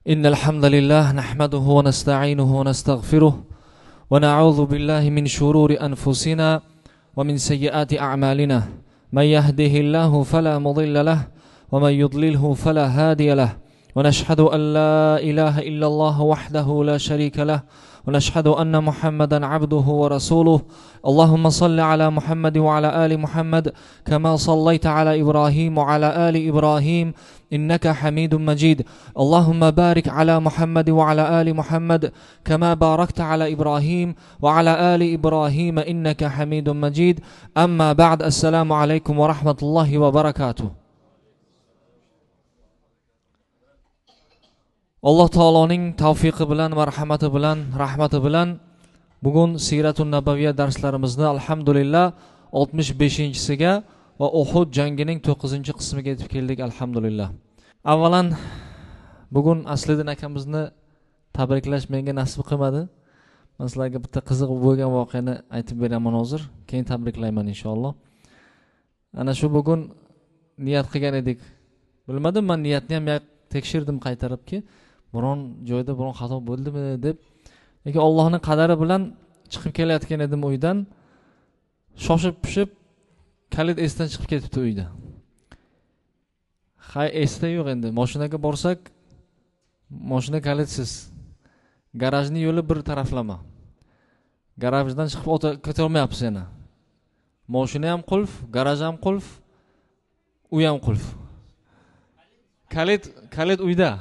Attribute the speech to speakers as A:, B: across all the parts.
A: إن الحمد لله نحمده ونستعينه ونستغفره ونعوذ بالله من شرور أنفسنا ومن سيئات أعمالنا. من يهده الله فلا مضل له ومن يضلله فلا هادي له. ونشهد أن لا إله إلا الله وحده لا شريك له ونشهد أن محمدا عبده ورسوله. اللهم صل على محمد وعلى آل محمد كما صليت على إبراهيم وعلى آل إبراهيم إنك حميد مجيد. اللهم بارك على محمد وعلى آل محمد كما باركت على إبراهيم وعلى آل إبراهيم إنك حميد مجيد. أما بعد، السلام عليكم ورحمة الله وبركاته. Alloh taoloning tavfiqi bilan, marhamati bilan, rahmati bilan bugun Siratun Nabaviyya darslarimizni alhamdulillah 65-siga va Uhud jangining 9-qismiga yetib keldik alhamdulillah. Avvalan bugun Asliddin akamizni tabriklash menga nasib qilmadi. Men sizlarga bitta qiziq bo'lgan voqeani aytib beraman hozir, keyin tabriklayman inshaalloh. Ana shu bugun niyat qilgan edik. Bilmadim, men niyatni ham tekshirdim qaytaribki, biron joyda biron xato bo'ldimi deb. Lekin Allohning qadari bilan chiqib kelayotgan edim uydan. Shoshib pishib kalit esdan chiqib ketibdi uyda. Esda yo'q endi. Mashinaga borsak, mashina kalitsiz. Garajni yo'li bir taraflama. Garajdan chiqib ketolmayapsiz yana. Mashina ham qulf, garaj ham qulf, uy ham qulf. Kalit uyda.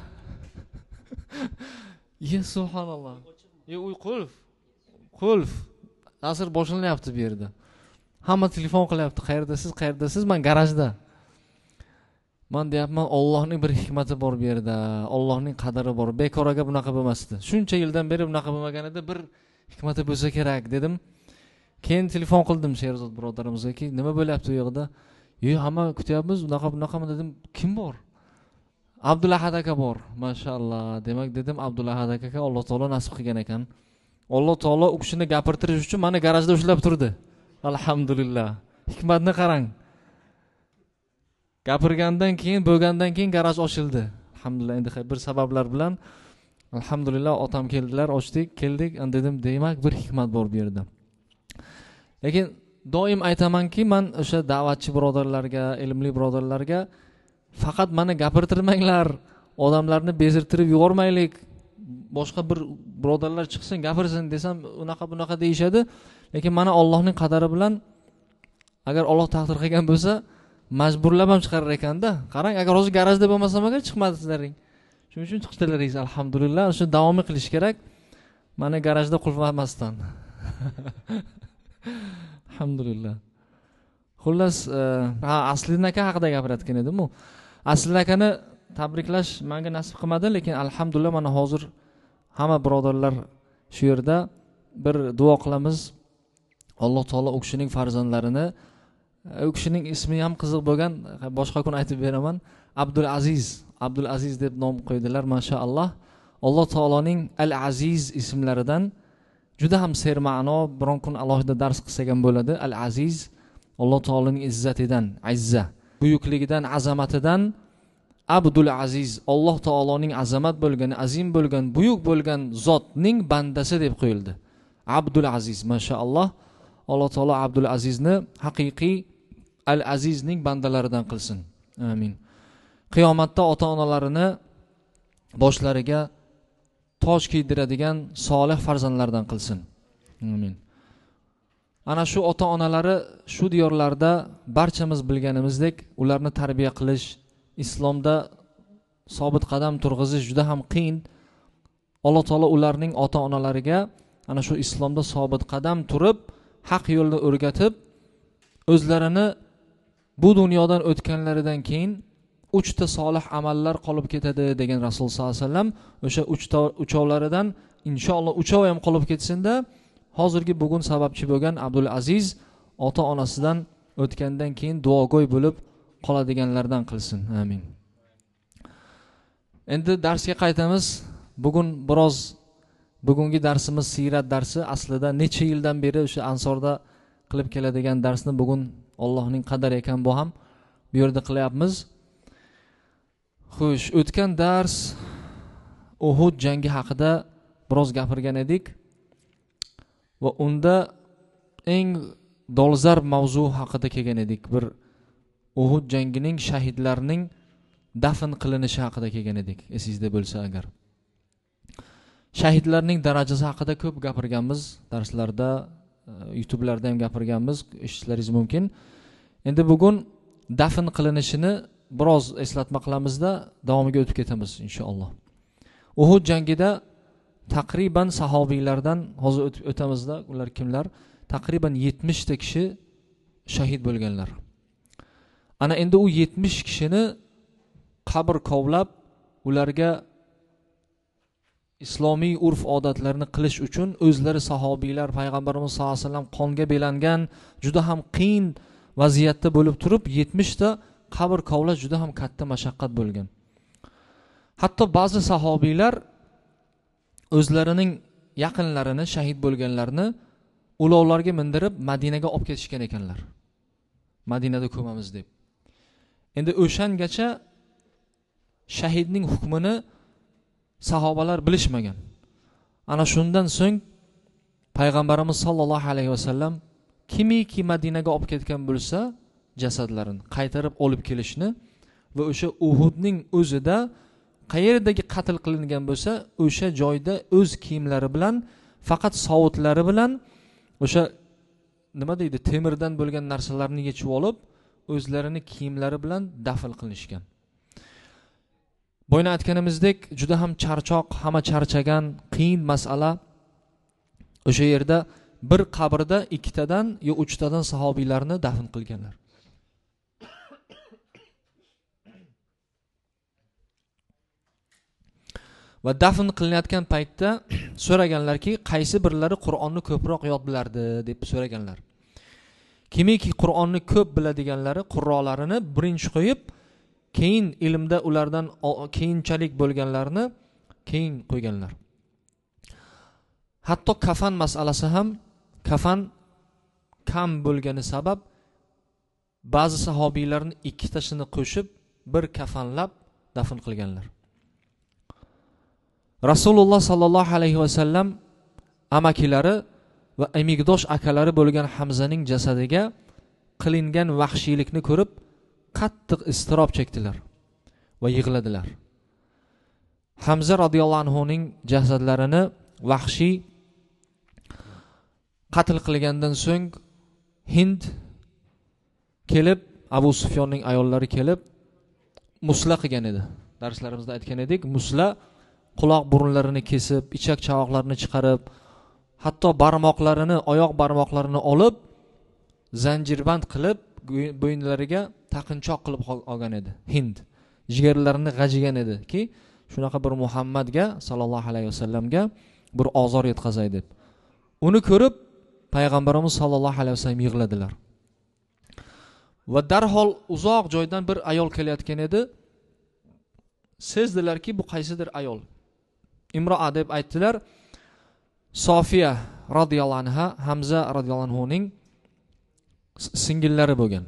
A: Ya subhanalloh. Uy qulf. Asr boshlanyapti bu yerda. Hamma telefon qilyapti. Qayerdasiz? Men garajda. Men deyapman, Allohning bir hikmati bor bu yerda. Allohning qadari bor. Bekoraga bunaqa bo'lmasdi. Shuncha yildan beri bunaqa bo'lmaganida bir hikmati bo'lsa kerak dedim. Keyin telefon qildim Sherzod birodarimizga, nima bo'lyapti u yerda? Hamma kutyapmiz, bunaqami dedim. Kim bor? Abdulahad aka bor. Mashallah. Demak dedim, Abdulahad aka Alloh taolo nasib qilgan ekan. Alloh taolo u kishini gapirtirish uchun meni garajda ushlab turdi. Alhamdulillah. Hikmatni qarang. Gapirgandan keyin, bo'lgandan keyin garaj ochildi. Alhamdulillah. Endi bir sabablar bilan alhamdulillah otam keldilar, ochdik, keldik. Dedim, demak bir hikmat bor bu yerda. Lekin doim aytamanki, men o'sha da'vatchi birodarlarga, ilmli birodarlarga faqat meni gapirtirmanglar, odamlarni bezirtirib yubormaylik. Boshqa bir birodarlar chiqsin, gapirsin desam, unaqa deyishadi. Lekin mana Allohning qadari bilan agar Alloh taqdir qilgan bo'lsa, majburlab ham chiqarar ekanda. Qarang, agar hozir garajda bo'lmasam agar chiqmadinglaring. Shuning uchun chiqdilaringiz alhamdulillah. O'sha davom qilish kerak. Mana garajda qulflamasdan. Alhamdulillah. Xullas, Asliddin aka haqida gapirayotgan edim. Asliddin akani tabriklash menga nasib qilmadi, lekin alhamdulillah mana hozir hamma birodarlar shu yerda bir duo qilamiz. Alloh taolo u kishining farzandlarini, u kishining ismi ham qiziq bo'lgan, boshqa kun aytib beraman. Abdul Aziz deb nom qo'ydilar, mashaalloh. Alloh taoloning Al-Aziz ismlaridan juda ham serma'no, biron kun alohida dars qilsak ham bo'ladi. Al-Aziz Alloh taoloning izzatidan, buyukligidan, azamatidan. Abdul Aziz, Alloh taoloning azamat bo'lgan, azim bo'lgan, buyuk bo'lgan zotning bandasi deb qo'yildi. Abdul Aziz, mashaalloh. Alloh taolo Abdul Azizni haqiqiy Al-Azizning bandalaridan qilsin. Amin. Qiyomatda ota-onalarini boshlariga toj kiydiradigan solih farzandlardan qilsin. Amin. Ana shu ota-onalari shu diyorlarda barchamiz bilganimizdek ularni tarbiya qilish, islomda sobit qadam turg'izish juda ham qiyin. Alloh taolo ularning ota-onalariga ana shu islomda sobit qadam turib, haq yo'lni o'rgatib, o'zlarini bu dunyodan o'tganlaridan keyin 3 ta solih amallar qolib ketadi degan Rasul sollallohu alayhi vasallam. O'sha 3ovlaridan inshaalloh 3ovi ham qolib ketsin-da, hozirgi bugun sababchi bo'lgan Abdul Aziz ota-onasidan o'tgandan keyin duogo'y bo'lib qoladiganlardan qilsin. Amin. Endi darsga qaytamiz. Bugungi darsimiz sirat darsi. Aslida necha yildan beri o'sha Ansorda qilib keladigan darsni bugun Allohning qadari ekan bu ham bu yerda qilyapmiz. Xo'sh, o'tgan dars Uhud jangi haqida biroz gapirgan edik va unda eng dolzarb mavzu haqida kelgan edik. Bir Uhud jangining shahidlarning dafn qilinishi haqida kelgan edik, esingizda bo'lsa agar. Shahidlarning darajasi haqida ko'p gapirganmiz, darslarda, YouTube'larda ham gapirganmiz, eshitishlaringiz mumkin. Endi bugun dafn qilinishini biroz eslatma qilamizda, davomiga o'tib ketamiz inshaalloh. Uhud jangida taqriban sahobiylardan hozir o'tamizda, ular kimlar? Taqriban 70 ta kishi shahid bo'lganlar. Ana endi u 70 kishini qabr kovlab, ularga islomiy urf-odatlarni qilish uchun o'zlari sahobiylar payg'ambarimiz sollallohu alayhi vasallam qonga belangan, juda ham qiyin vaziyatda bo'lib turib 70 ta qabr kovlash juda ham katta mashaqqat bo'lgan. Hatto ba'zi sahobiylar o'zlarining yaqinlarini, shahid bo'lganlarni ulovlarga mindirib Madinaga olib ketishgan ekanlar. Madinada ko'mamiz deb. Endi o'shangacha shahidning hukmini sahobalar bilishmagan. Ana shundan so'ng payg'ambarimiz sollallohu alayhi vasallam kimiki Madinaga olib ketgan bo'lsa, jasadlarini qaytarib olib kelishni va o'sha Uhudning o'zida qayerdagi qatl qilingan bo'lsa, o'sha joyda o'z kiyimlari bilan, faqat sovutlari bilan o'sha nima deydi, temirdan bo'lgan narsalarni yechib olib, o'zlarini kiyimlari bilan dafn qilishgan. Boyna aytganimizdek, juda ham charchoq, hamma charchagan, qiyin masala. O'sha yerda bir qabrda 2 tadan yo 3 tadan sahobiylarni dafn qilganlar. Va dafn qilinayotgan paytda so'raganlarki, qaysi birlari Qur'onni ko'proq yod bilardi deb so'raganlar. Kimiki Qur'onni ko'p biladiganlari qurrolarini birinchi qo'yib, keyin ilmda ulardan keyinchalik bo'lganlarni keyin qo'yganlar. Hatto kafan masalasi ham, kafan kam bo'lgani sabab ba'zi sahobiylarni 2 tasini qo'shib bir kafanlab dafn qilganlar. Rasululloh sallallohu alayhi vasallam amakilari va emigdosh akalari bo'lgan Hamzaning jasadiga qilingan vahshiylikni ko'rib qattiq iztirob chekdilar va yig'ladilar. Hamza radhiyallohu anhuning jasadlarini vahshiy qatl qilgandan so'ng Hind kelib, Abu Sufyonning ayollari kelib musla qilgan edi. Darslarimizda aytgan edik, musla quloq burunlarini kesib, ichak chavoqlarini chiqarib, hatto barmoqlarini, oyoq barmoqlarini olib, zanjirband qilib, bo'ynlariga taqinchoq qilib olgan edi. Hind jigarlarini g'ajigan edi ki, shunaqa bir Muhammadga sallallohu alayhi vasallamga bir ozor yetkazay deb. Uni ko'rib payg'ambarimiz sallallohu alayhi vasallam yig'ladilar. Va darhol uzoq joydan bir ayol kelayotgan edi. Sezdilarki, bu qaysidir ayol. Imro'a deb aytdilar. Sofiya radhiyallohu anha, Hamza radhiyallohu anhuning singillari bo'lgan.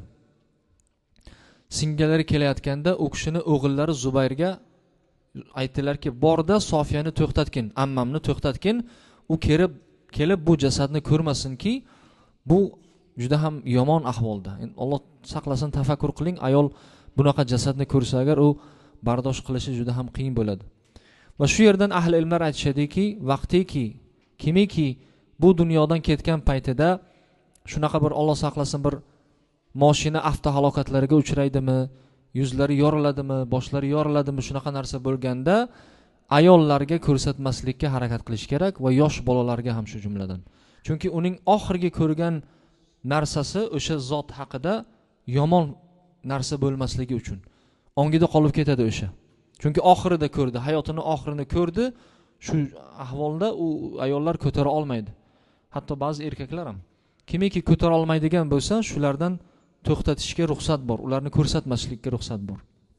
A: Singillari kelayotganda u kishini o'g'illari Zubayrga aytdilarki, borda Sofiyani to'xtatgin, ammamni to'xtatgin, u kelib bu jasadni ko'rmasinki, bu juda ham yomon ahvolda. Alloh saqlasin, tafakkur qiling, ayol bunaqa jasadni ko'rsa agar u bardosh qilishi juda ham qiyin bo'ladi. Va shu yerdan ahli ilmlar aytishadiki, vaqtiki kimiki bu dunyodan ketgan paytida shunaqa bir Alloh saqlasin bir mashina avtohalokatlarga uchraydimi, yuzlari yoriladimi, boshlari yoriladimi, shunaqa narsa bo'lganda ayollarga ko'rsatmaslikka harakat qilish kerak va yosh bolalarga ham shu jumladan. Chunki uning oxirgi ko'rgan narsasi o'sha zot haqida yomon narsa bo'lmasligi uchun ongida qolib ketadi o'sha. Chunki oxirida ko'rdi, hayotining oxirini ko'rdi, shu ahvolda u ayollar ko'tara olmaydi. Hatto ba'zi erkaklar ham kimiki ko'tara olmaydigan bo'lsa, shulardan to'xtatishga ruxsat bor, ularni ko'rsatmaslikka ruxsat bor.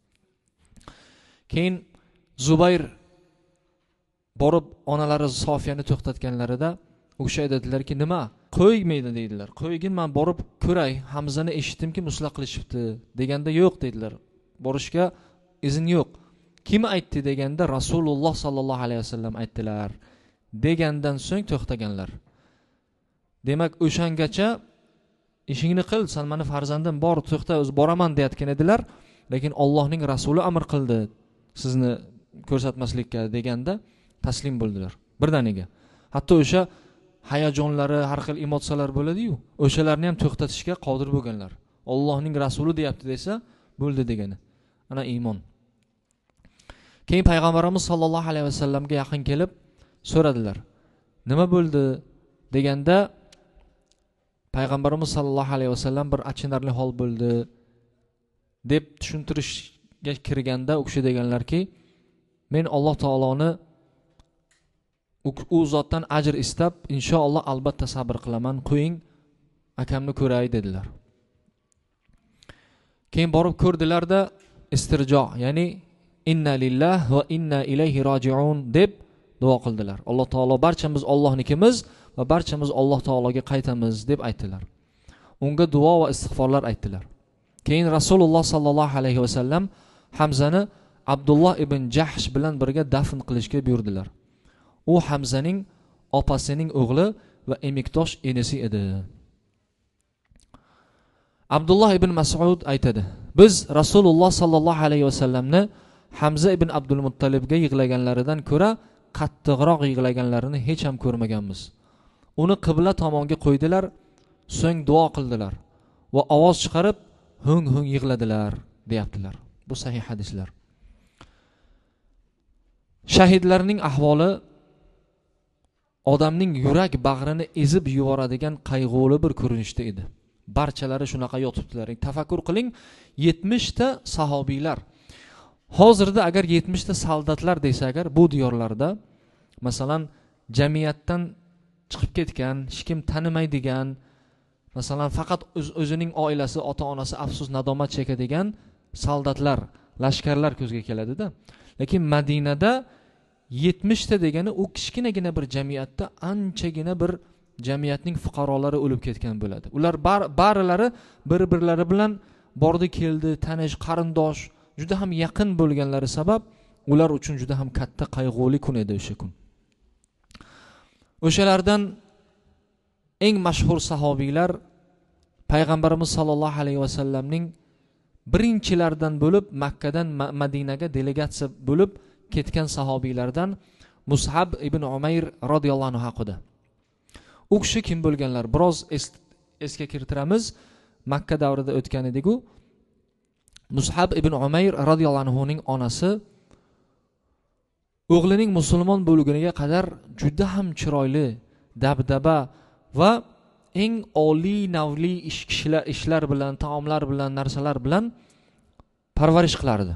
A: Keyin Zubayr borib onalari Sofiyani to'xtatganlarida u kishi aytadilarki, nima? Qo'ymaydi dedilar. Qo'ygin, men borib ko'ray. Hamzani eshitdimki musla qilishibdi deganda yo'q dedilar. Borishga izn yo'q. kim aytdi deganda Rasululloh sallallohu alayhi vasallam aytdilar degandan so'ng to'xtaganlar. Demak, o'shangacha ishingni qil, san meni farzandim bor, to'xta, o'zi boraman deyotgan edilar, lekin Allohning rasuli amr qildi sizni ko'rsatmaslikka deganda taslim bo'ldilar birdaniga. Hatto o'sha hayajonlari, har xil emotsiyalar bo'ladi-yu, o'shalarni ham to'xtatishga qodir bo'lganlar. Allohning rasuli deyapti desa, bo'ldi degani. Ana iymon. Keyin payg'ambarimiz sollallohu alayhi vasallamga yaqin kelib so'radilar. Nima bo'ldi deganda payg'ambarimiz sollallohu alayhi vasallam bir achinarli hol bo'ldi deb tushuntirishga kirganda u kishi deganlarki, men Alloh taoloni u zotdan ajr istab, inshaalloh albatta sabr qilaman, qo'ying akamni ko'ray dedilar. Keyin borib ko'rdilarda istirjo, ya'ni inna lillahi va inna ilayhi roji'un deb duo qildilar. Alloh taolo barchamiz Allohnikimiz va barchamiz Alloh taologa qaytamiz deb aytdilar. Unga duo va istig'forlar aytdilar. Keyin Rasululloh sallallohu alayhi vasallam Hamzani Abdulloh ibn Jahsh bilan birga dafn qilishga buyurdilar. U Hamzaning opasining o'g'li va emikdosh enisi edi. Abdulloh ibn Mas'ud aytadi: biz Rasululloh sallallohu alayhi vasallamni Hamza ibn Abdul Muttalibga yig'laganlaridan ko'ra qattiqroq yig'laganlarini hech ham ko'rmaganmiz. Uni qibla tomonga qo'ydilar, so'ng duo qildilar va ovoz chiqarib hung yig'ladilar deyaptilar. Bu sahih hadislar. Shahidlarning ahvoli odamning yurak bag'rini ezib yuboradigan qayg'uli bir ko'rinishda edi. Barchalari shunaqa yotibdilar. Tafakkur qiling, 70 ta sahobiylar. Hozirda agar 70 ta soldatlar desa agar bu diyorlarda, masalan, jamiyatdan chiqib ketgan, hech kim tanimaydigan, masalan, faqat o'zining oilasi, ota-onasi afsus nadomat chekadigan soldatlar, lashkarlar ko'zga keladi-da. Lekin Madinada 70 ta degani u kichkinagina bir jamiyatda anchagina bir jamiyatning fuqarolari o'lib ketgan bo'ladi. Ular barilari bir-birlari bilan bordi keldi, tanish, qarindosh, juda ham yaqin bo'lganlari sabab ular uchun juda ham katta qayg'uli kun edi o'sha kun. O'shalardan eng mashhur sahobiylar payg'ambarimiz sollallohu alayhi vasallamning birinchilardan bo'lib Makkadan Madinaga delegatsiya bo'lib ketgan sahobiylardan Mus'ab ibn Umayr radhiyallohu anhu haqida. U kishi kim bo'lganlar? Biroz esga keltiramiz. Makka davrida o'tgan edi-ku. Mus'ab ibn Umayr radhiyallohu anhu ning onasi o'g'lining musulmon bo'lganiga qadar juda ham chiroyli, dabdaba va eng oliy navli ishlar bilan, taomlar bilan, narsalar bilan parvarish qilardi.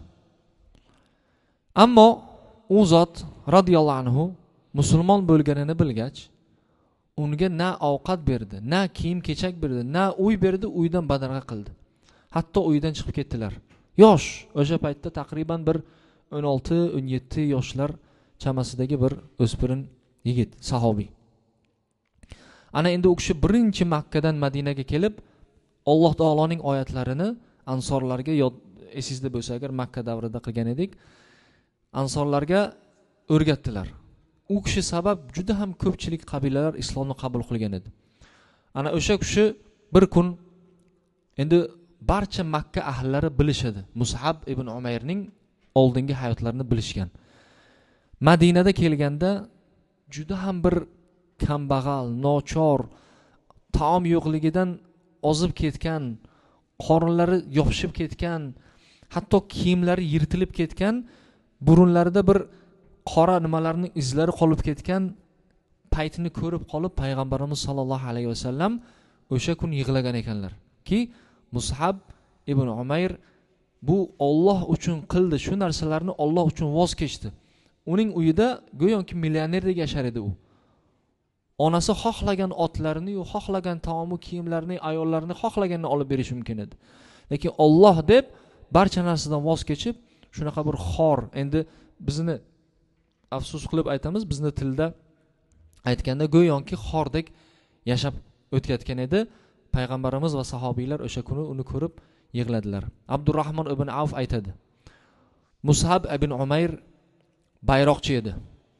A: Ammo u zot radhiyallohu anhu musulmon bo'lganini bilgach, unga na ovqat berdi, na kiyim-kechak berdi, na uy berdi, uydan badarg'a qildi. Hatto uydan chiqib ketdilar. Yosh, o'sha paytda taqriban bir 16-17 yoshlar chamasidagi bir o'spirin yigit, sahobiy. Ana endi u kishi birinchi Makkadan Madinaga kelib, Alloh taoloning oyatlarini ansorlarga esingizda bo'lsa agar Makka davrida qilgan edik, ansorlarga o'rgatdilar. U kishi sabab juda ham ko'pchilik qabilalar islomni qabul qilgan edi. Ana o'sha kishi bir kun endi barcha Makka ahllari bilishadi. Mus'ab ibn Umayrning oldingi hayotlarini bilishgan. Madinada kelganda juda ham bir kambag'al, nochor, taom yo'qligidan ozib ketgan, qornlari yopishib ketgan, hatto kiyimlari yirtilib ketgan, burunlarida bir qora nimalarning izlari qolib ketgan paytini ko'rib qolib payg'ambarimiz sollallohu alayhi vasallam o'sha kun yig'lagan ekanlar ki Mus'ab ibn Umayr bu Alloh uchun qildi, shu narsalarni Alloh uchun voz kechdi. Uning uyida go'yoki millionerdek yashar edi u. Onasi xohlagan otlarini, xohlagan taomu kiyimlarini, ayollarni xohlaganini olib berish mumkin edi. Lekin Alloh deb barcha narsadan voz kechib, shunaqa bir xor, endi bizni afsus qilib aytamiz, bizni tilda aytganda go'yoki xordek yashab o'tayotgan edi. Payg'ambarimiz va sahobiylar o'sha kuni uni ko'rib yig'ladilar. Abdurrahmon ibn Avf aytadi: Mus'ab ibn Umayr bayroqchi edi.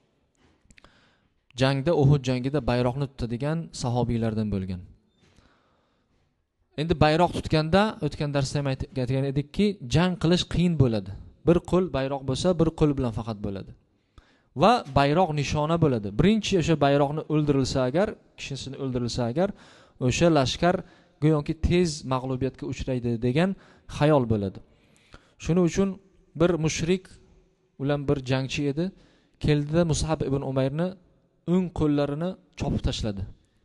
A: Jangda, Uhud jangida bayroqni tutadigan sahobiylardan bo'lgan. Endi bayroq tutganda, o'tgan darsda ham aytgan edikki, jang qilish qiyin bo'ladi. Bir qo'l bayroq bo'lsa, bir qo'l bilan faqat bo'ladi. Va bayroq nishona bo'ladi. Birinchi o'sha bayroqni o'ldirilsa agar, kishisini o'ldirilsa agar, o'sha lashkar go'yoki tez mag'lubiyatga uchraydi degan xayol bo'ladi. Shuning uchun bir mushrik ular bir jangchi edi, keldida Mus'ab ibn Umayrni o'ng qo'llarini chopib tashladi.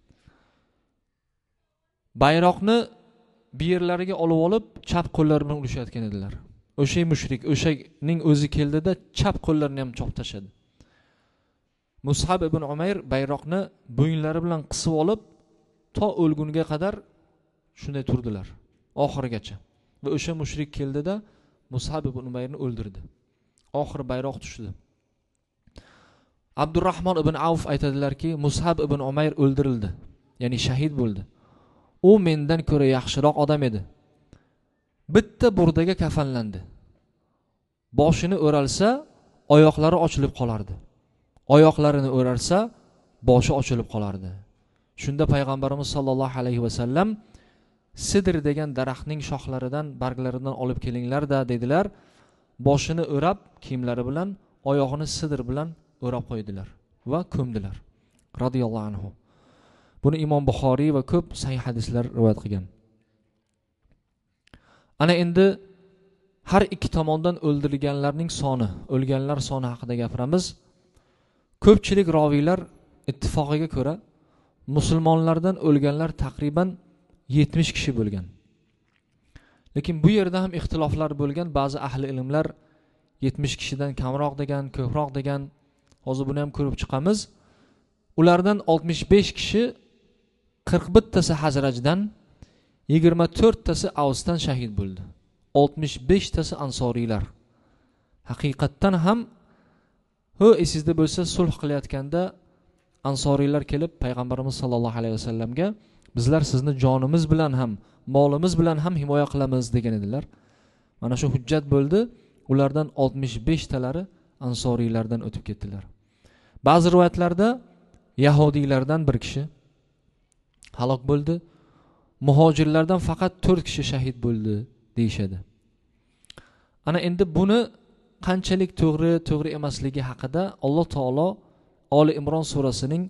A: Bayroqni bir yerlariga olib, chap qo'llari bilan urishayotgan edilar. O'sha mushrik, o'shaning o'zi keldida chap qo'llarini ham chopib tashladi. Mus'ab ibn Umayr bayroqni bo'yinlari bilan qisib olib, to o'lgunga qadar shunday turdilar, oxirigacha. Va o'sha mushrik keldida Mus'ab ibn Umayrni o'ldirdi. Oxir bayroq tushdi. Abdurrahmon ibn Avf aytadilarki, Mus'ab ibn Umayr o'ldirildi, ya'ni shahid bo'ldi. U mendan ko'ra yaxshiroq odam edi. Bitta burdaga kafanlandi. Boshini o'ralsa, oyoqlari ochilib qolardi. Oyoqlarini o'ralsa, boshi ochilib qolardi. Shunda payg'ambarimiz sollallohu alayhi va sallam sidr degan daraxtning shoxlaridan, barglaridan olib kelinglar-da dedilar. Boshini o'rab, kiyimlari bilan, oyog'ini sidr bilan o'rab qo'ydilar va ko'mdilar. Radiyallohu anhu. Buni Imom Buxoriy va ko'p sahih hadislar rivoyat qilgan. Ana endi har ikki tomondan o'ldirilganlarning soni, o'lganlar soni haqida gapiramiz. Ko'pchilik roviylar ittifoqiga ko'ra musulmonlardan o'lganlar taqriban 70 kishi bo'lgan. Lekin bu yerda ham ixtiloflar bo'lgan. Ba'zi ahli ilmlar 70 kishidan kamroq degan, ko'proq degan. Hozir buni ham ko'rib chiqamiz. Ulardan 65 kishi 41 tasi Hazrajdan, 24 tasi Avsdan shahid bo'ldi. 65 tasi ansoriylar. Haqiqatdan ham esingizda bo'lsa sulh qilayotganda ansoriylar kelib payg'ambarimiz sollallohu alayhi vasallamga bizlar sizni jonimiz bilan ham, molimiz bilan ham himoya qilamiz degan edilar. Mana shu hujjat bo'ldi. Ulardan 65 talari ansoriylardan o'tib ketdilar. Ba'zi rivoyatlarda yahudiylardan bir kishi halok bo'ldi. Muhojirlardan faqat 4 kishi shahid bo'ldi deyshadi. Ana endi buni qanchalik to'g'ri emasligi haqida Alloh taolo Oli Imron surasining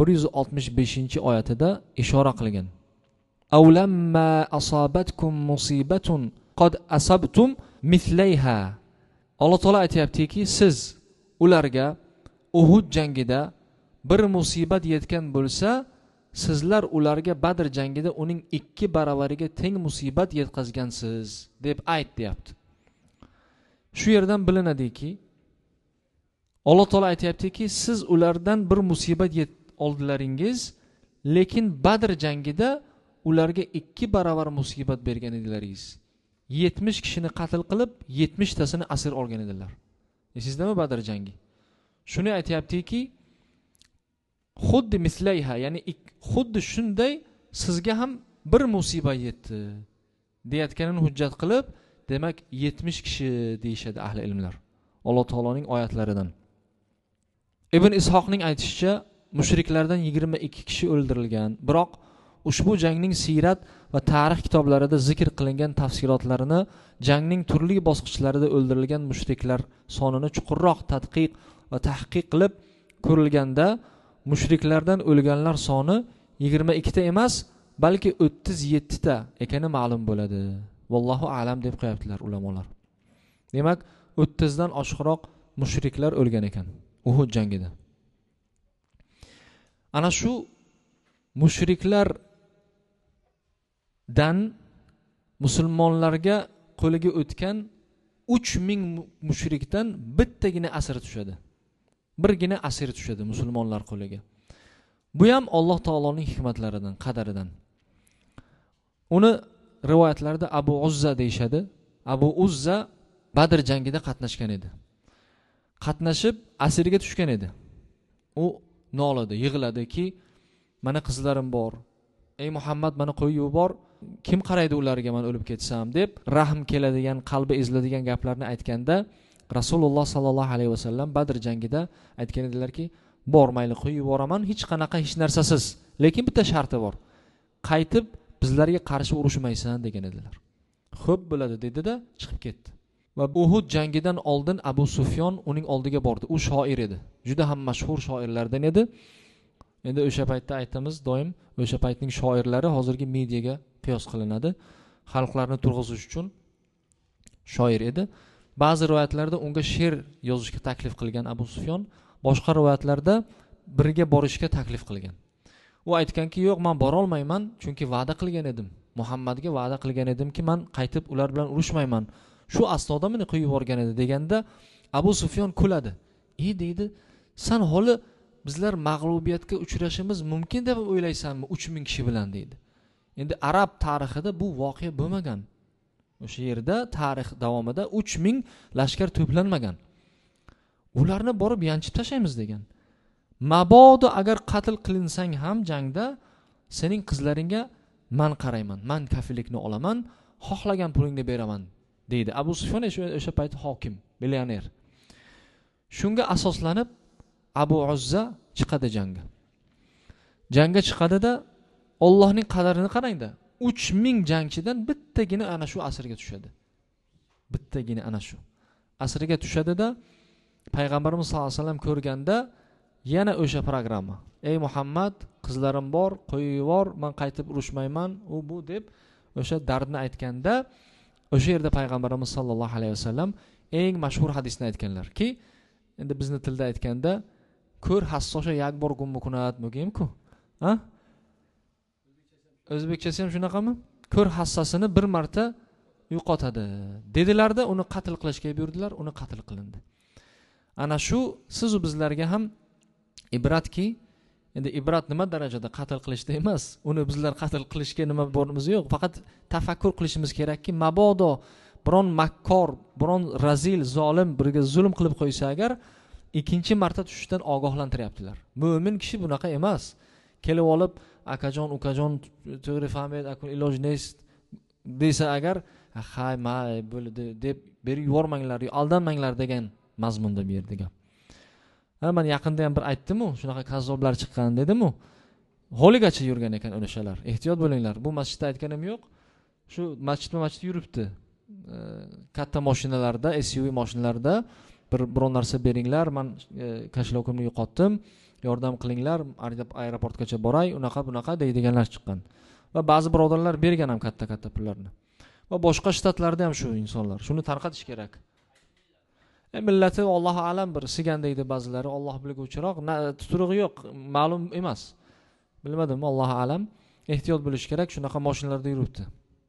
A: 165-oyatida ishora qilgan. Awlamma asabatkum musibatun qad asabtum mithlayha. Alloh taolo aytayaptiki, siz ularga Uhud jangida bir musibat yetgan bo'lsa, sizlar ularga Badr jangida uning 2 baravariga teng musibat yetkazgansiz deb aytdi. Shu yerdan bilinadiki, Alloh taolo aytayaptiki, siz ulardan bir musibat oldilaringiz, lekin Badr jangida ularga 2 baravar musibat bergan edilaringiz. 70 kishini qatl qilib, 70 tasini asir olgan edilar. Esizdami Badr jangi? Shuni aytayaptiki, xuddi mislayha, ya'ni xuddi shunday sizga ham bir musibat yetdi deyotganini hujjat qilib, demak 70 kishi deyshadi ahli ilmlar. Alloh taoloning oyatlaridan. Ibn Ishoqning aytishicha, mushriklardan 22 kishi o'ldirilgan. Biroq ushbu jangning siyrat va tarix kitoblarida zikr qilingan tafsilotlarini, jangning turli bosqichlarida o'ldirilgan mushriklar sonini chuqurroq tadqiq va tahqiq qilib ko'rilganda, mushriklardan o'lganlar soni 22 ta emas, balki 37 ta ekani ma'lum bo'ladi. Vallohu a'lam deb qo'yaptilar ulamolar. Demak, 30 dan oshiqroq mushriklar o'lgan ekan Uhud jangida. Ana shu mushriklardan musulmonlarga qo'liga o'tgan 3000 mushrikdan bittagina asir tushadi. Birgina asir tushadi musulmonlar qo'liga. Bu ham Alloh taoloning hikmatlaridan, qadaridan. Uni rivoyatlarda Abu Uzza deyshadi. Abu Uzza Badr jangida qatnashgan edi. Qatnashib asirga tushgan edi. U noladi, yig'ladiki, mana qizlarim bor. Ey Muhammad, meni qo'yib yubor. Kim qaraydi ularga men o'lib ketsam deb rahm keladigan, qalbi eziladigan gaplarni aytganda, Rasululloh sallallohu alayhi vasallam Badr jangida aytgan edilarki, bor mayli qo'yib yuboraman, hech qanaqa hech narsasiz, lekin bitta sharti bor. Qaytib bizlarga qarshi urushmaysan degan edilar. Xo'p bo'ladi dedi-da, chiqib ketdi. Va Uhud jangidan oldin Abu Sufyon uning oldiga bordi. U shoir edi. Juda ham mashhur shoirlardan edi. Endi o'sha paytda aytamiz, doim o'sha paytning shoirlari hozirgi mediaga qiyos qilinadi. Xalqlarni turg'izish uchun shoir edi. Ba'zi rivoyatlarda unga she'r yozishga taklif qilgan Abu Sufyon, boshqa rivoyatlarda birga borishga taklif qilgan. U aytganki, yo'q, men bora olmayman, chunki va'da qilgan edim. Muhammadga va'da qilgan edimki, men qaytib ular bilan urushmayman. Shu asnoda meni qo'yib yuborgan edi deganda Abu Sufyon kuladi. Deydi, sen holi bizlar mag'lubiyatga uchrashimiz mumkin deb o'ylaysanmi 3000 kishi bilan deydi. Endi arab tarixida bu voqea bo'lmagan. O'sha yerda tarix davomida 3000 lashkar to'planmagan. Ularni borib yanchib tashlaymiz degan. Mabodo agar qatl qilinsang ham jangda sening qizlaringga men qarayman, men kafillikni olaman, xohlagan pulingni beraman deydi. Abu Sufyon o'sha payt hokim, millioner. Shunga asoslanib Abu Uzza chiqadi jangga. Jangga chiqadida Allohning qadarini qarangda. 3000 jangchidan bittagina ana shu asirga tushadi. Bittagina ana shu asirga tushadida Payg'ambarimiz sollallohu alayhi vasallam ko'rganda yana o'sha programma. Ey Muhammad, qizlarim bor, qo'yib yubor, men qaytib urushmayman, u bu deb o'sha dardni aytganda, o'sha yerda Payg'ambarimiz sollallohu alayhi vasallam eng mashhur hadisni aytganlar-ki, endi bizni tilda aytganda, ko'r hassosha yak bor gummu kunat mugim-ku. Ha? O'zbekchasi ham shunaqami? Ko'r hassasini bir marta yo'qotadi dedilarda, uni qatl qilishga buyurdilar, uni qatl qilindi. Ana shu siz u bizlarga ham ibratki, endi ibrat nima darajada qatl qilishda emas, uni bizlar qatl qilishga nima borimiz yo'q, faqat tafakkur qilishimiz kerakki, mabodo biron makkor, biron razil, zolim birga zulm qilib qo'ysa agar, ikkinchi marta tushishdan ogohlantiryaptilar. Mo'min kishi bunaqa emas. Kelib olib, akajon, ukajon, to'g'ri fahmid, akun iloj neys desa agar, hay, may bo'ldi deb berib yubormanglar, aldanmanglar degan mazmunda bu yerda gap. Men yaqinda ham bir aytdim-ku, shunaqa kazzoblar chiqqan dedim-ku. Holigacha yurgan ekan o'shalar. Ehtiyot bo'linglar. Bu masjidda aytganim yo'q. Shu masjid yuribdi. Katta mashinalarda, SUV mashinalarda biron narsa beringlar, men kashlovimni yo'qotdim, yordam qilinglar, aeroportgacha boray, unaqa deydiganlar chiqqan. Va ba'zi birodarlar bergan ham katta pullarni. Va boshqa shtatlarda ham shu insonlar. Shuni tarqatish kerak. Millati Alloh alam bir sigan deydi ba'zilari, Alloh bilguvchiroq, tuturug'i yo'q, ma'lum emas. Bilmadim, Alloh alam. Ehtiyot bo'lish kerak, shunaqa mashinalarda yuribdi.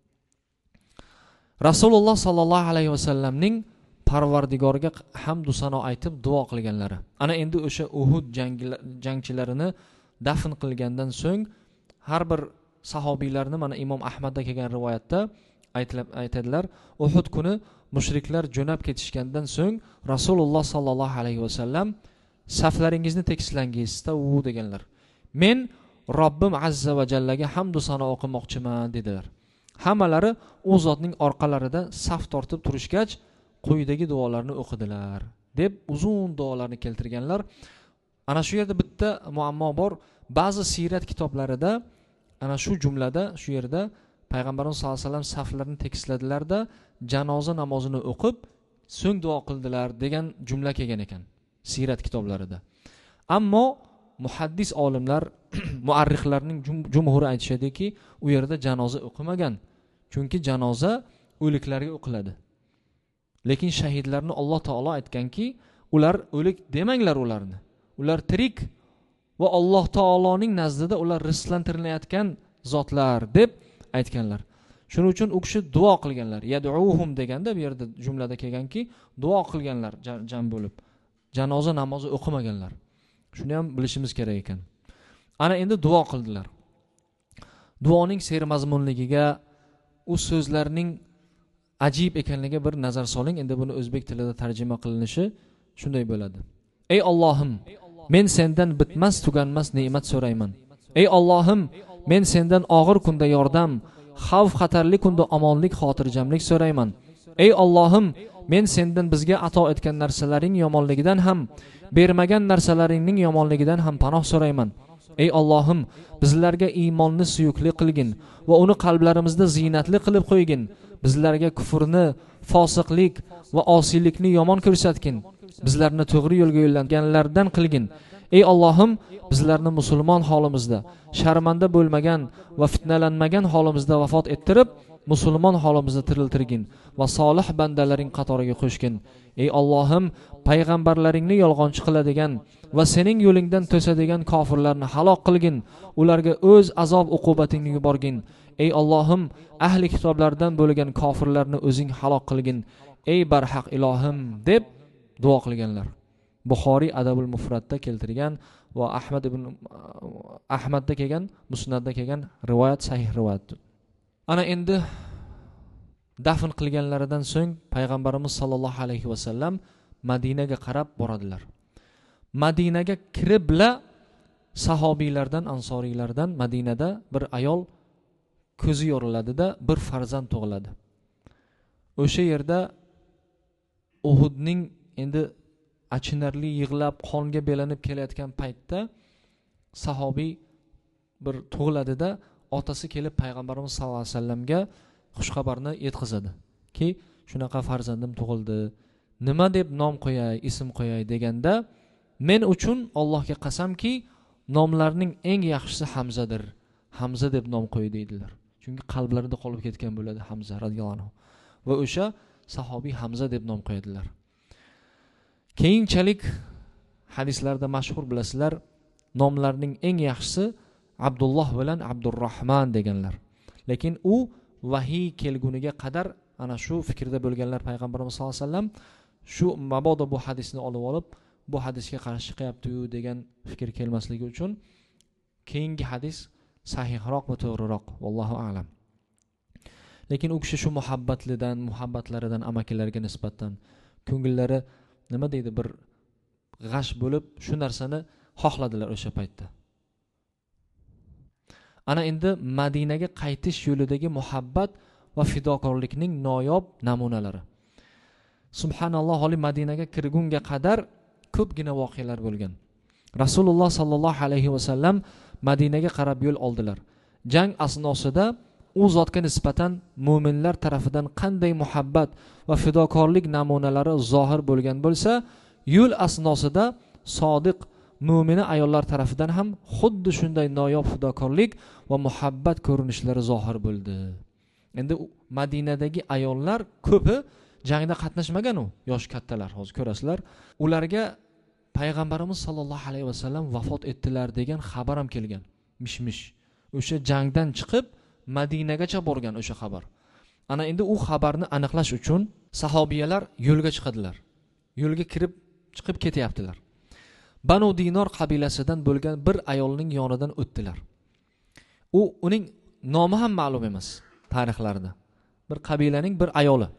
A: Rasululloh sallallohu alayhi vasallamning Parvardigorga hamd va sano aytib duo qilganlari. Ana endi o'sha Uhud jangchilarini dafn qilgandan so'ng har bir sahobiylarni mana Imom Ahmadda kelgan rivoyatda aytadilar, Uhud kuni mushriklar jo'nab ketishgandan so'ng Rasululloh sallallohu alayhi vasallam saflaringizni tekislangiz deganlar. Men Robbim azza va jallaga hamd va sano o'qimoqchiman dedilar. Hammalari u zotning orqalarida saf tortib turishgach, quyidagi duolarni o'qidilar deb uzun duolarni keltirganlar. Ana shu yerda bitta muammo bor. Ba'zi sirat kitoblarida ana shu jumlada shu yerda Payg'ambarimiz sollallohu alayhi vasallam saflarni tekisladilarda janoza namozini o'qib so'ng duo qildilar degan jumla kelgan ekan sirat kitoblarida. Ammo muhaddis olimlar, muarrixlarning jumhuri aytishadiki, u yerda janoza o'qimagan. Chunki janoza o'liklarga o'qiladi. Lekin shahidlarni Alloh taolo aytganki, ular o'lik demanglar ularni. Ular tirik va Alloh taoloning nazdida ular rizqlantirilayotgan zotlar deb aytganlar. Shuning uchun u kishi duo qilganlar. Yad'uhum deganda bu yerda jumlada kelganki, duo qilganlar jam bo'lib. Janoza namozi o'qimaganlar. Shuni ham bilishimiz kerak ekan. Ana endi duo qildilar. Duoning sermazmunligiga, u so'zlarning ajib ekanligiga bir nazar soling. Endi buni o'zbek tilida tarjima qilinishi shunday bo'ladi. Ey Allohim, men sendan bitmas tuganmas ne'mat so'rayman. Ey Allohim, men sendan og'ir kunda yordam, xavf xatarli kunda omonlik, xotirjamlik so'rayman. ey Allohim, men sendan bizga ato etgan narsalaring yomonligidan ham, bermagan narsalaringning yomonligidan ham panoh so'rayman. Ey Allohim, bizlarga iymonni suyukli qilgin va uni qalblarimizda ziynatli qilib qo'ygin. Bizlarga kufrni, fosiqlik va osiylikni yomon ko'rsatgin. Bizlarni to'g'ri yo'lga yo'llanganlardan qilgin. Ey Allohim, bizlarni musulmon holimizda, sharmanda bo'lmagan va fitnalanmagan holimizda vafot ettirib, musulmon holimizda tiriltirgin va solih bandalaring qatoriga qo'shgin. Ey Allohim, payg'ambarlaringni yolg'onchi qiladigan va sening yo'lingdan to'sadigan kofirlarni halok qilgin, ularga o'z azob uqubatingni yuborgin. Ey Allohim, ahli kitoblardan bo'lgan kofirlarni o'zing halok qilgin. Ey barhaq ilohim deb duo qilganlar. Buxoriy Adabul Mufradda keltirgan va Ahmadda kelgan, Musnadda kelgan rivoyat sahih rivoyat. Ana endi dafn qilganlaridan so'ng payg'ambarimiz sollallohu alayhi vasallam Madinaga qarab boradilar. Madinaga kiribla sahobiylardan, ansoriylardan Madinada bir ayol ko'zi yoriladi-da, bir farzand tug'iladi. O'sha yerda Uhudning endi achinarli yig'lab qonga belanib kelayotgan paytda sahobiy bir tug'iladi-da, otasi kelib payg'ambarimiz sollallohu alayhi vasallamga xushxabarni yetkazadi ki shunaqa farzandim tug'ildi, nima deb nom qo'yay, ism qo'yay deganda, men uchun Allohga qasamki nomlarning eng yaxshisi Hamzadir. Hamza deb nom qo'y deydilar. Chunki qalblarida qolib ketgan bo'ladi Hamza radhiyallohu anhu. Va o'sha sahobiy Hamza deb nom qo'yadilar. Keyinchalik hadislarda mashhur bilasizlar, nomlarning eng yaxshisi Abdulloh bilan Abdurrahman deganlar. Lekin u vahiy kelguniga qadar ana shu fikrda bo'lganlar payg'ambarimiz sollallohu alayhi vasallam shu mabodo bu hadisni olib bu hadisga qarshi chiqyapti-yu degan fikr kelmasligi uchun keyingi hadis sahihroq va to'g'riroq, vallohu a'lam. Lekin u kishi shu muhabbatlaridan amakilariga nisbatan ko'ngillari nima deydi, bir g'ash bo'lib shu narsani xohladilar o'sha paytda. Ana endi Madinaga qaytish yo'lidagi muhabbat va fidokorlikning noyob namunalari. Subhanalloh, holi Madinaga kirgunga qadar ko'pgina voqealar bo'lgan. Rasululloh sallallohu alayhi vasallam Madinaga qarab yo'l oldilar. Jang asnosida u zotga nisbatan mu'minlar tarafidan qanday muhabbat va fidokorlik namunalari zohir bo'lgan bo'lsa, yo'l asnosida sodiq mu'mina ayollar tarafidan ham xuddi shunday noyob fidokorlik va muhabbat ko'rinishlari zohir bo'ldi. Endi Madinadagi ayollar ko'pi jangda qatnashmagan, u yosh kattalar, hozir ko'rasizlar. Ularga payg'ambarimiz sollallohu alayhi vasallam vafot etdilar degan xabar ham kelgan. Mishmish. O'sha jangdan chiqib Madinagacha borgan o'sha xabar. Ana endi u xabarni aniqlash uchun sahobiyalar yo'lga chiqadilar. Yo'lga kirib chiqib ketyaptilar. Banu Dinor qabilasidan bo'lgan bir ayolning yonidan o'tdilar. Uning nomi ham ma'lum emas tarixlarda. Bir qabilaning bir ayoli.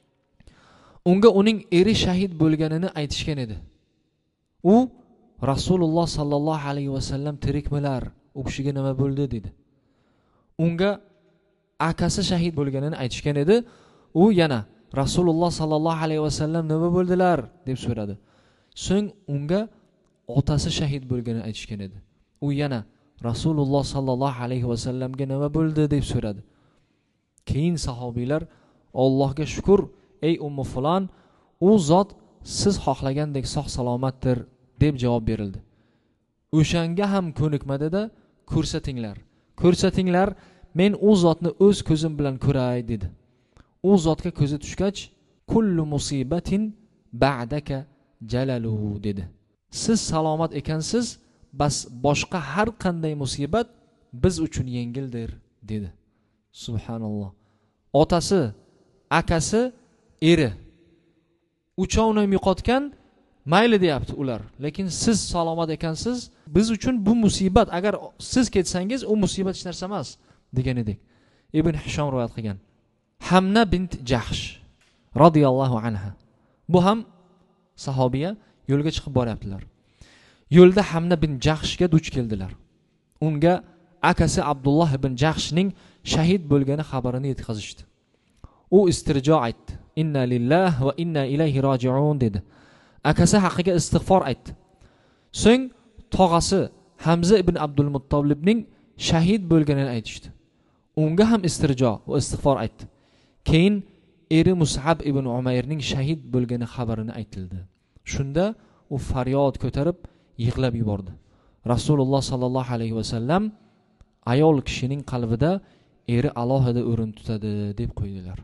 A: Unga uning eri shahid bo'lganini aytishgan edi. U Rasululloh sallallohu alayhi vasallam tirikmilar, u kishiga nima bo'ldi dedi. Unga akasi shahid bo'lganini aytishgan edi. U yana Rasululloh sallallohu alayhi vasallam nima bo'ldilar deb so'radi. So'ng unga otasi shahid bo'lganini aytishgan edi. U yana Rasululloh sallallohu alayhi vasallamga nima bo'ldi deb so'radi. Keyin sahobiylar Allohga shukr, ey ummu fulon, u zot siz xohlagandek sog' salomatdir deb javob berildi. O'shanga ham ko'nikmadi-da, ko'rsatinglar, men u zotni o'z ko'zim bilan ko'ray dedi. U zotga ko'zi tushgach, kullu musibatin ba'daka jalalu dedi. Siz salomat ekansiz, bas boshqa har qanday musibat biz uchun yengildir dedi. Subhanalloh. Otasi, akasi, eri uchovni yo'qotgan, mayli deyapti ular. Lekin siz salomat ekansiz, biz uchun bu musibat, agar siz ketsangiz u musibat hech narsa emas degan edik. Ibn Hishom rivoyat qilgan. Hamna bint Jahsh radhiyallohu anha. Bu ham sahobiya yo'lga chiqib boryaptilar. Yo'lda Hamna bin Jahshga duch keldilar. Unga akasi Abdulloh ibn Jahshning shahid bo'lgani xabarini yetkazishdi. U istirjo aytdi. inna lillah va inna ilayhi rojiun dedi. Akasi haqiga istig'for aytdi. So'ng tog'asi Hamza ibn Abdul Muttolibning shahid bo'lganini aytishdi. Unga ham istirjo va istig'for aytdi. Keyin eri Mus'ab ibn Umayrning shahid bo'lgani xabarini aytildi. Shunda u faryod ko'tarib yig'lab yubordi. Rasululloh sallallohu alayhi va sallam ayol kishining qalbida eri alohida o'rin tutadi deb qo'ydilar.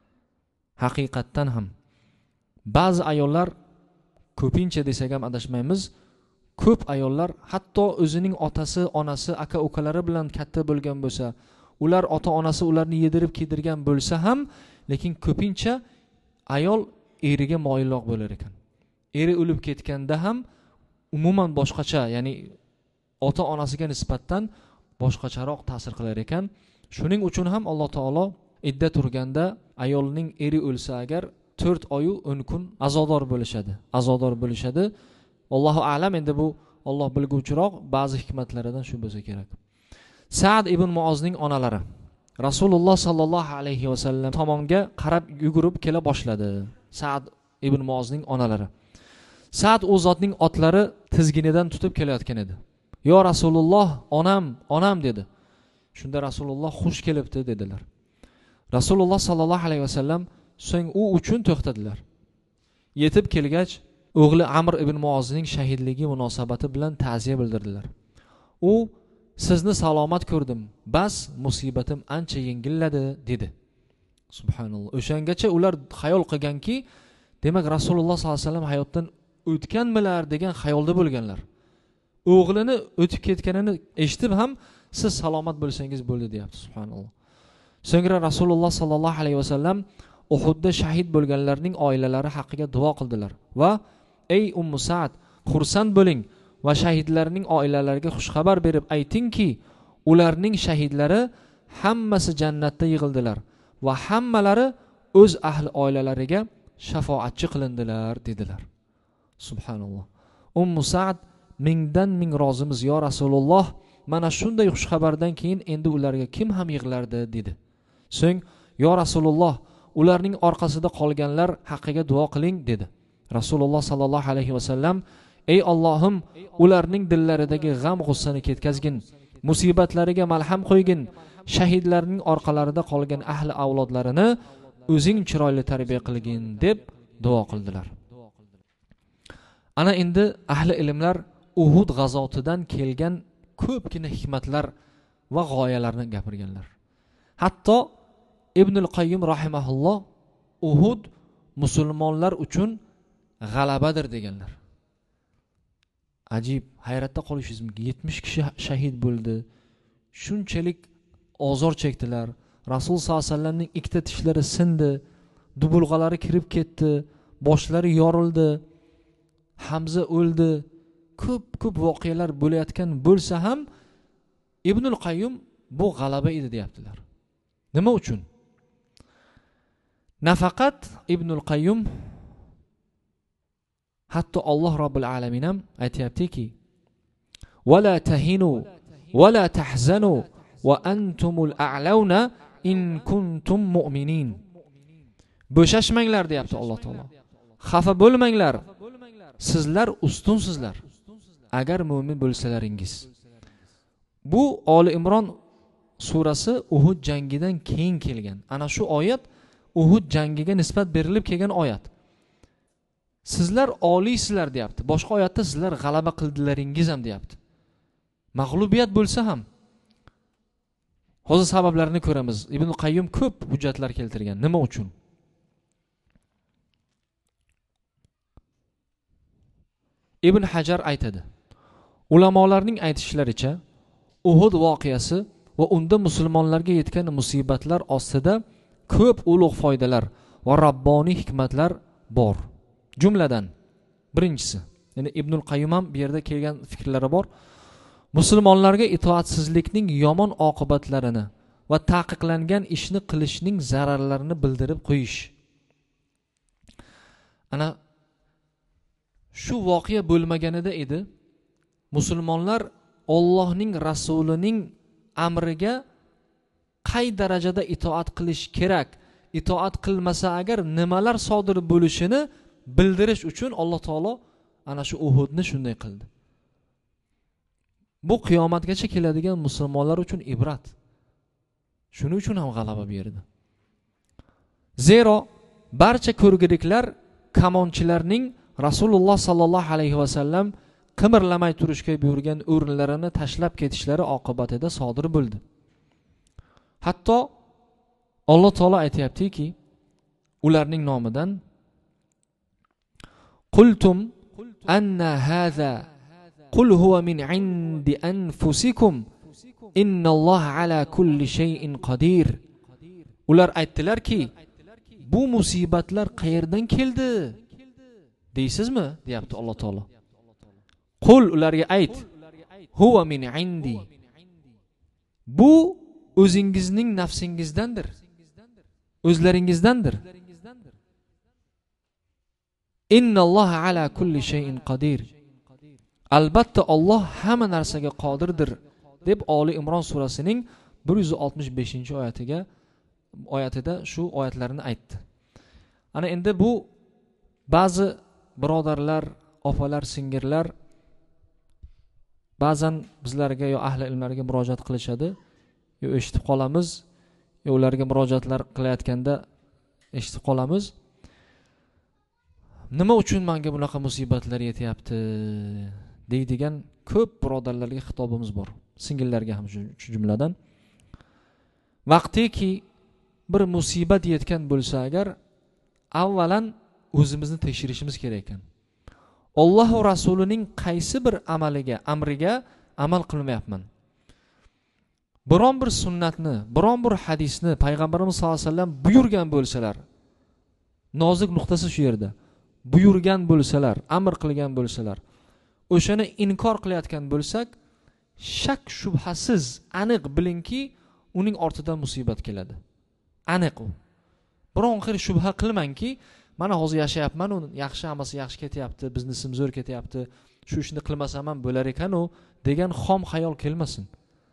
A: Haqiqatdan ham ba'zi ayollar, ko'pincha desak ham adashmaymiz, ko'p ayollar hatto o'zining otasi, onasi, aka ukalari bilan katta bo'lgan bo'lsa, ular ota-onasi ularni yedirib kiydirgan bo'lsa ham, lekin ko'pincha ayol eriga moyilroq bo'lar ekan. Eri o'lib ketganda ham umuman boshqacha, ya'ni ota-onasiga nisbatan boshqacharoq ta'sir qilar ekan. Shuning uchun ham Alloh taolo idda turganda ayolning eri o'lsa agar 4 oy 10 kun azodor bo'lishadi. Allohu a'lam, endi bu Alloh bilguvchiroq, ba'zi hikmatlaridan shu bo'lsa kerak. Sa'd ibn Muozning onalari Rasululloh sallallohu alayhi va sallam tomonga qarab yugurib kela boshladi. Sa'd ibn Muozning onalari. Sa'd u zotning otlari tizginidan tutib kelayotgan edi. "Yo Rasululloh, onam" dedi. Shunda Rasululloh "Xush kelibdi" dedilar. Rasululloh sallallohu alayhi va sallam so'ng u uchun to'xtadilar. Yetib kelgach, o'g'li Amr ibn Muozning shahidligi munosabati bilan ta'ziya bildirdilar. U "Sizni salomat ko'rdim, bas musibatim ancha yengilladi" dedi. Subhanalloh. O'shangacha ular xayol qilganki, demak Rasululloh sallallohu alayhi vasallam hayotdan o'tganmilar degan xayolda bo'lganlar. O'g'lini o'tib ketganini eshitib ham "Siz salomat bo'lsangiz bo'ldi" deyapti. Subhanalloh. So'ngra Rasululloh sallallohu alayhi vasallam Uhudda shahid bo'lganlarning oilalari haqiga duo qildilar va "Ey Ummu Sa'd, xursand bo'ling va shahidlarning oilalariga xushxabar berib aytingki, ularning shahidlari hammasi jannatda yig'ildilar va hammalari o'z ahli oilalariga shafoatchi qilindilar" dedilar. Subhanalloh. Ummu Sa'd "Mingdan ming rozimiz yo Rasululloh, mana shunday xushxabardan keyin endi ularga kim ham yig'lardi" dedi. So'ng "Yo Rasululloh, ularning orqasida qolganlar haqqiga duo qiling" dedi. Rasululloh sallallohu alayhi va sallam "Ey Allohim, ularning dillaridagi g'am g'ussani ketkazgin, musibatlariga malham qo'ygin, shahidlarning orqalarida qolgan ahli avlodlarini o'zing chiroyli tarbiya qilgin" deb duo qildilar. Ana endi ahli ilmlar Uhud g'azotidan kelgan ko'pgina hikmatlar va g'oyalarni gapirganlar. Hatto Ibnul Qayyim rahimahulloh Uhud musulmonlar uchun g'alabadir deganlar. Ajib, hayratda qolishingiz mumkin. 70 kishi shahid bo'ldi. Shunchalik ozor chekdilar. Rasul sollallohu alayhi vasallamning ikkita tishlari sindi, dubulg'alari kirib ketdi, boshlari yorildi, Hamza o'ldi. Ko'p voqealar bo'layotgan bo'lsa ham Ibnul Qayyim bu g'alaba edi deyaptilar. Nima uchun? Nafaqat Ibnul Qayyim, hatto Alloh Robbil alamin ham aytayaptiki: "Va la tahinu va la tahzanu va antumul a'launa in kuntum mu'minin." Bo'shashmanglar deyapti Alloh taolo. Xafa bo'lmanglar. Sizlar ustunsizlar agar mu'min bo'lsalaringiz. Bu Oli Imron surasi Uhud jangidan keyin kelgan. Ana shu oyat Uhud jangiga nisbat berilib kelgan oyat. Sizlar oliysizlar deyapti. Boshqa oyatda sizlar g'alaba qildilaringiz ham deyapti. Mag'lubiyat bo'lsa ham. Hozir sabablarini ko'ramiz. Ibn Qayyim ko'p hujjatlar keltirgan. Nima uchun? Ibn Hajar aytadi. Ulamolarning aytishlaricha, Uhud voqeasi va unda musulmonlarga yetgan musibatlar ostida ko'p ulug' foydalar va rabboniy hikmatlar bor. Jumladan birinchisi, ya'ni Ibnul Qayyim ham bu yerda kelgan fikrlari bor. Musulmonlarga itoatsizlikning yomon oqibatlarini va taqiqlangan ishni qilishning zararlarini bildirib qo'yish. Ana shu voqea bo'lmaganida edi, musulmonlar Allohning rasulining amriga qay darajada itoat qilish kerak, itoat qilmasa agar nimalar sodir bo'lishini bildirish uchun Alloh taolo ana shu Uhudni shunday qildi. Bu qiyomatgacha keladigan musulmonlar uchun ibrat. Shuning uchun ham g'alaba berdi. Zero barcha ko'rgiriklar kamonchilarning Rasululloh sallallohu alayhi vasallam qimirlamay turishga buyurgan o'rinlarini tashlab ketishlari oqibatida sodir bo'ldi. Hatto Alloh taolo aytayaptiki, ularning nomidan qultum anna hadha qul huwa min indi anfusikum innalloha ala kulli shay'in qodir. Ular aytdilarki, bu musibatlar qayerdan keldi deysizmi, deyapti Alloh taolo. Qul, ularga ayt, huwa min indi. Bu o'zingizning nafsingizdandir, o'zlaringizdandir. Innalloha ala kulli shay'in qodir. Albatta Alloh hamma narsaga qodirdir deb Oli Imron surasining 165-oyatida shu oyatlarni aytdi. Ana endi bu ba'zi birodarlar, opalar, singirlar ba'zan bizlarga yo ahli ilmlarga murojaat qilishadi, yo eshitib qolamiz, yo ularga murojaatlar qilayotganda eshitib qolamiz. Nima uchun menga bunaqa musibatlar yetyapti deydigan ko'p birodarlarga xitobimiz bor, singillarga ham shu jumladan. Vaqtiki bir musibat yetgan bo'lsa agar, avvalan o'zimizni tekshirishimiz kerak ekan. Alloh va Rasulining qaysi bir amriga amal qilmayapman. Biron bir sunnatni, biron bir hadisni payg'ambarimiz sollallohu alayhi vasallam buyurgan bo'lsalar, nozik nuqtasi shu yerda. Buyurgan bo'lsalar, amr qilgan bo'lsalar, o'shani inkor qilayotgan bo'lsak, shak shubhasiz aniq bilingki, uning ortidan musibat keladi. Aniq u. Biron xir shubha qilmangki, mana hozir yashayapman, u yaxshi, hammasi yaxshi ketyapti, biznesim zo'r ketyapti, shu ishni qilmasam ham bo'lar ekan u degan xom xayol kelmasin.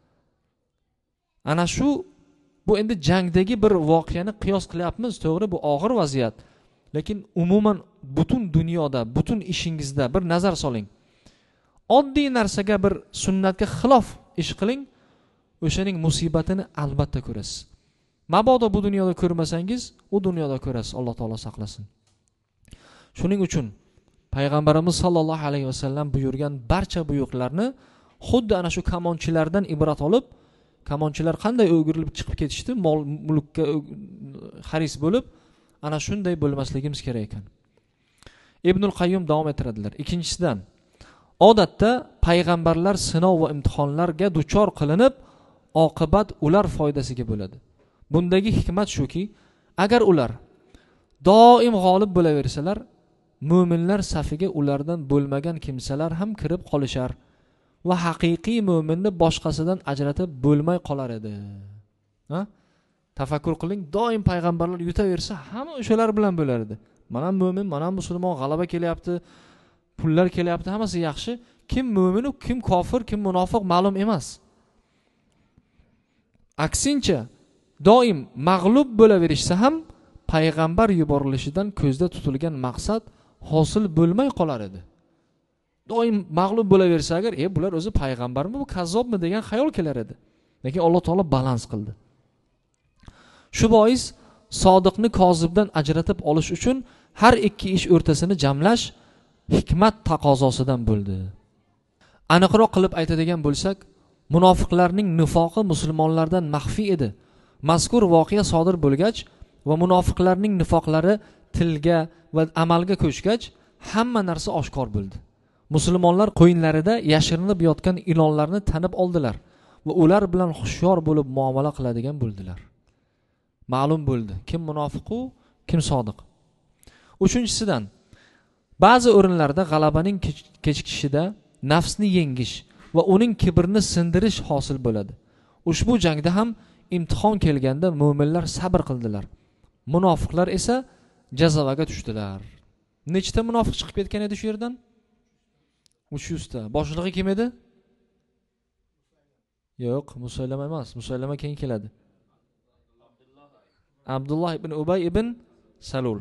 A: Ana shu, bu endi jangdagi bir voqeani qiyos qilyapmiz, to'g'ri, bu og'ir vaziyat. Lekin umuman butun dunyoda, butun ishingizda bir nazar soling. Oddiy narsaga, bir sunnatga xilof ish qiling, o'shaning musibatini albatta ko'rasiz. Mabodo bu dunyoda ko'rmasangiz, u dunyoda ko'rasiz, Alloh taolo saqlasin. Shuning uchun payg'ambarimiz sollallohu alayhi vasallam buyurgan barcha buyruqlarni xuddi ana shu kamonchilardan ibrat olib, kamonchilar qanday o'girilib chiqib ketishdi, mol mulkka xaris bo'lib, ana shunday bo'lmasligimiz kerak ekan. Ibnul Qayyum davom ettiradilar. Ikkinchisidan, odatda payg'ambarlar sinov va imtihonlarga duchor qilinib, oqibat ular foydasiga bo'ladi. Bundagi hikmat shuki, agar ular doim g'olib bo'laversalar, mu'minlar safiga ulardan bo'lmagan kimsalar ham kirib qolishar va haqiqiy mu'minni boshqasidan ajratib bo'lmay qolar edi. Tafakkur qiling, doim payg'ambarlar yutaversa, hamma o'shalar bilan bo'lar edi. Mana mu'min, mana musulmon, g'alaba kelyapti, pullar kelyapti, hammasi yaxshi. Kim mu'min, kim kofir, kim munofiq ma'lum emas. Aksincha, doim mag'lub bo'laverishsa ham payg'ambar yuborilishidan ko'zda tutilgan maqsad hosil bo'lmay qolar edi. Doim mag'lub bo'laversa agar, bular o'zi payg'ambarmi, bu kazzobmi degan xayol kelar edi. Lekin Alloh taolo balans qildi. Shu bois sodiqni kozibdan ajratib olish uchun har ikki ish o'rtasini jamlash hikmat taqozosidan bo'ldi. Aniqroq qilib aytadigan bo'lsak, munofiqlarning nifoqi musulmonlardan maxfiy edi. Mazkur voqea sodir bo'lgach va munofiqlarning nifoqlari tilga va amalga ko'chgach, hamma narsa oshkor bo'ldi. Musulmonlar qo'yinlarida yashirinib yotgan ilonlarni tanib oldilar va ular bilan xushyor bo'lib muomala qiladigan bo'ldilar. Ma'lum bo'ldi, kim munofiq-u, kim sodiq. Uchinchisidan, ba'zi o'rinlarda g'alabaning kechikishida nafsni yengish va uning kibrini sindirish hosil bo'ladi. Ushbu jangda ham imtihon kelganda mu'minlar sabr qildilar. Munofiqlar esa jazavaga tushdilar. Nechta munofiq chiqib ketgan edi shu yerdan? 300 ta. Boshlig'i kim edi? Yo'q, Musaylama emas. Musaylama keyin keladi. Abdulloh ibn Ubay ibn Salul.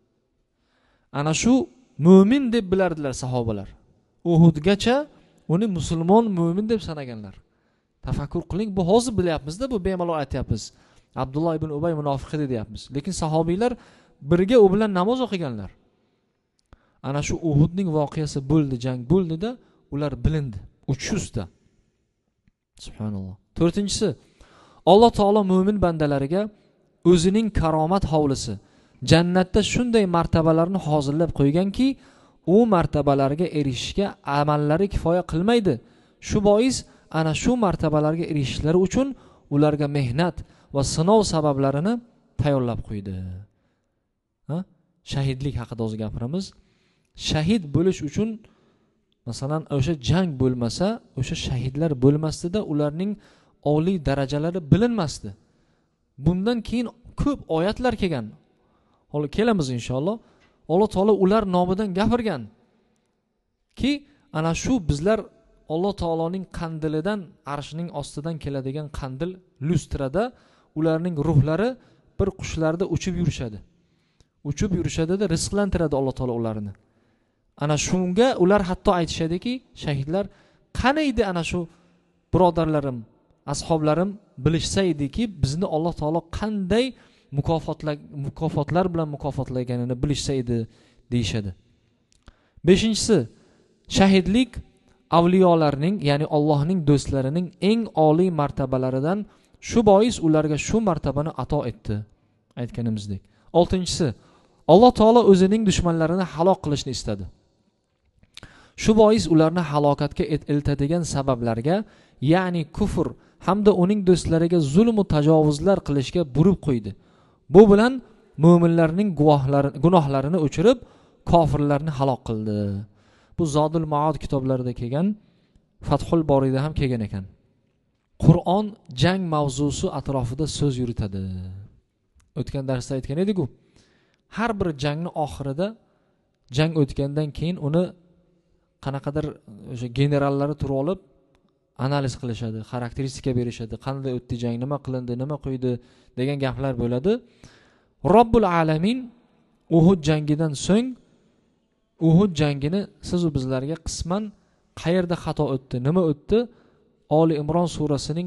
A: Ana shu mo'min deb bilardilar sahobalar. Uhudgacha uni musulmon, mo'min deb sanaganlar. Tafakkur qiling, bu hozir bilyapmiz-da, bu bemalol aytyapmiz. Abdulloh ibn Ubay munofiq edi deyapmiz. Lekin sahobiylar birga u bilan namoz o'qiganlar. Ana shu Uhudning voqeasi bo'ldi, jang bo'ldi-da, ular bilindi. Uchushda. Subhanalloh. 4-inchisi, Alloh taolo mo'min bandalariga o'zining karomat hovlisi, jannatda shunday martabalarni hozirlab qo'yganki, u martabalarga erishishga amallari kifoya qilmaydi. Shu bois ana shu martabalarga erishishlari uchun ularga mehnat va sinov sabablarini tayyorlab qo'ydi. Shahidlik haqida o'zi gapiramiz. Shahid bo'lish uchun masalan o'sha jang bo'lmasa, o'sha shahidlar bo'lmasdi-da, ularning oliy darajalari bilinmasdi. Bundan keyin ko'p oyatlar kelgan. Hozir kelamiz inshaalloh. Alloh taolo ular nomidan gapirgan ki, ana shu bizlar Alloh taoloning qandilidan, arshining ostidan keladigan qandil lustrada ularning ruhlari bir qushlarda uchib yurishadi. Uchib yurishadi-da, rizqlantiradi Alloh taolo ularni. Ana shunga ular hatto aytishadiki, shahidlar, qani edi ana shu birodarlarim, ashoblarim bilishsaydiki, bizni Alloh taolo qanday mukofotlar bilan mukofotlaganini bilishsaydi deyishadi. 5-inchisi, shahidlik avliyolarning, ya'ni Allohning do'stlarining eng oliy martabalaridan, shu bois ularga shu martabani ato etdi, aytganimizdek. 6-inchisi, Alloh taolo o'zining dushmanlarini halok qilishni istadi. Shu bois ularni halokatga eltadigan sabablarga, ya'ni kufr hamda uning do'stlariga zulm va tajovuzlar qilishga burib qo'ydi. Bu bilan mo'minlarning gunohlarini o'chirib, kofirlarni halok qildi. Bu Zodul Ma'od kitoblarida kelgan, Fathul Borida ham kelgan ekan. Qur'on jang mavzusi atrofida so'z yuritadi. O'tgan darsda aytgan edik-ku. Har bir jangni oxirida, jang o'tgandan keyin uni qanaqadir o'sha generallari turib olib analiz qilishadi, xarakteristika berishadi, qanday o'tdi jang, nima qilindi, nima qo'ydi degan gaplar bo'ladi. Robbul alamin Uhud jangidan so'ng Uhud jangini siz va bizlarga qisman qayerda xato o'tdi, nima o'tdi, Oli Imron surasining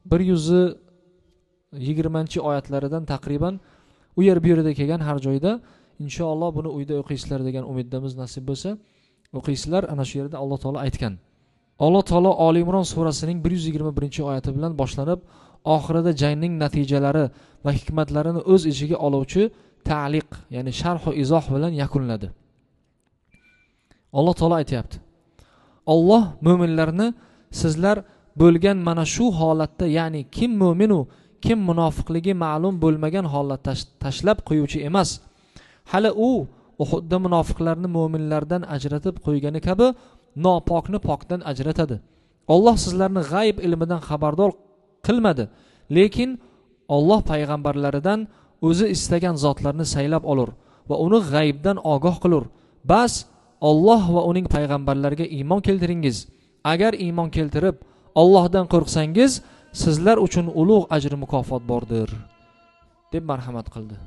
A: 120-oyatlaridan taqriban u yer bu yerda kelgan har joyda, inshaalloh buni uyda o'qiysizlar degan umiddamiz, nasib bo'lsa o'qiysizlar. Ana shu yerda Alloh taolo aytgan. Alloh taolo Oli Imron surasining 121-oyati bilan boshlanib, oxirida jangning natijalari va hikmatlarini o'z ichiga oluvchi ta'liq, ya'ni sharh va izoh bilan yakunladi. Alloh taolo aytayapti: Alloh mo'minlarni sizlar bo'lgan mana shu holatda, ya'ni kim mo'minu, kim munofiqligi ma'lum bo'lmagan holatda tashlab qo'yuvchi emas. Hali u Uhudda munofiqlarni mo'minlardan ajratib qo'ygani kabi nopokni pokdan ajratadi. Alloh sizlarni g'ayb ilmidan xabardor qilmadi, lekin Alloh payg'ambarlaridan o'zi istagan zotlarni saylab olur va uni g'aybdan ogoh qilur. Bas Alloh va uning payg'ambarlariga iymon keltiringiz. Agar iymon keltirib Allohdan qo'rqsangiz, sizlar uchun ulug' ajr mukofot bordir, deb marhamat qildi.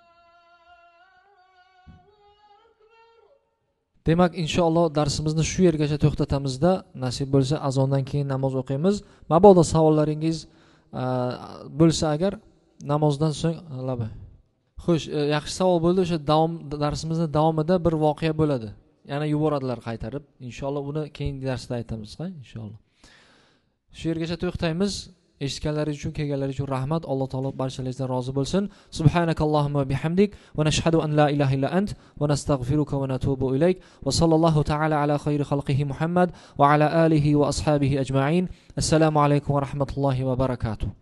A: Demak, inshaalloh darsimizni shu yergacha to'xtatamizda, nasib bo'lsa azondan keyin namoz o'qiymiz. Mabodo savollaringiz bo'lsa agar namozdan so'ng Xo'sh, yaxshi savol bo'ldi. O'sha darsimizni davomida bir voqea bo'ladi. Yana yuboradilar qaytarib. Inshaalloh buni keyingi darsda aytamiz, inshaalloh. Shu yergacha to'xtaymiz. Eshitganlaringiz uchun, kelganlaringiz uchun rahmat. Alloh taolo barchalaringizdan rozi bo'lsin. Subhanakallohumma bihamdik va nashhadu an la ilaha illa ant va nastag'firuka va natubu ilayk va sallallohu ta'ala ala khayri xalqihi Muhammad va ala alihi va ashabihi ajma'in. Assalomu alaykum va rahmatullohi va barakatuh.